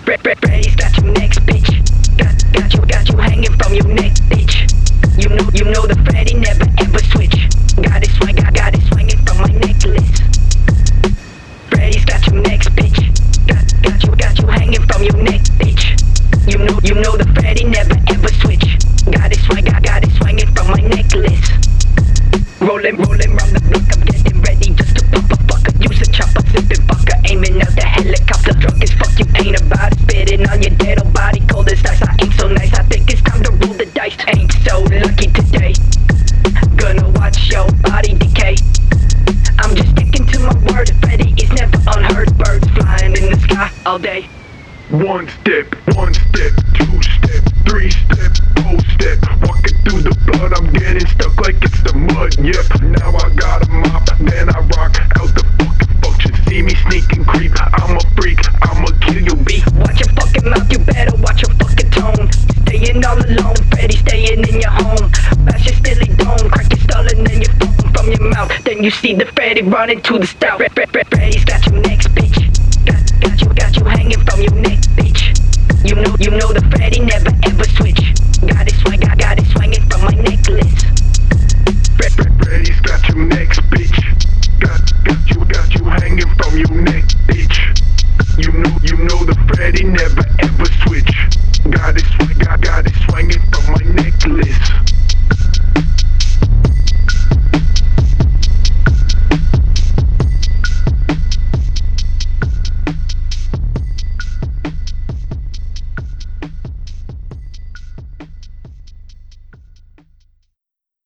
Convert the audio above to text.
Freddy's got you next, bitch. Got you hanging from your neck, bitch. You know the Freddy never ever switch. Got it swinging from my necklace. Freddy's got you next, bitch. Got you hanging from your neck, bitch. You know the Freddy never ever switch. Got it swinging from my necklace. Rolling round the block, I'm getting ready just to pop a fucker. Use a chopper, sipping vodka, aiming out the helicopter. Drunk as fuck, you ain't about it. Spitting on your dead old body, cold as ice. I ain't so nice, I think it's time to roll the dice. Ain't so lucky today. Gonna watch your body decay. I'm just sticking to my word. Freddy is never unheard. Birds flying in the sky all day. One step, two step, three step, four step. Walking through the blood, I'm getting stuck like it's the mud. Yep, now I got a mop, then I rock out the fucking function. See me sneak and creep, I'm a freak, I'ma kill you, B. Watch your fucking mouth, you better watch your fucking tone. Staying all alone, Freddy staying in your home. Bash your stilly dome, crack your skull and then you phone from your mouth. Then you see the Freddy running to the stout. Freddy's got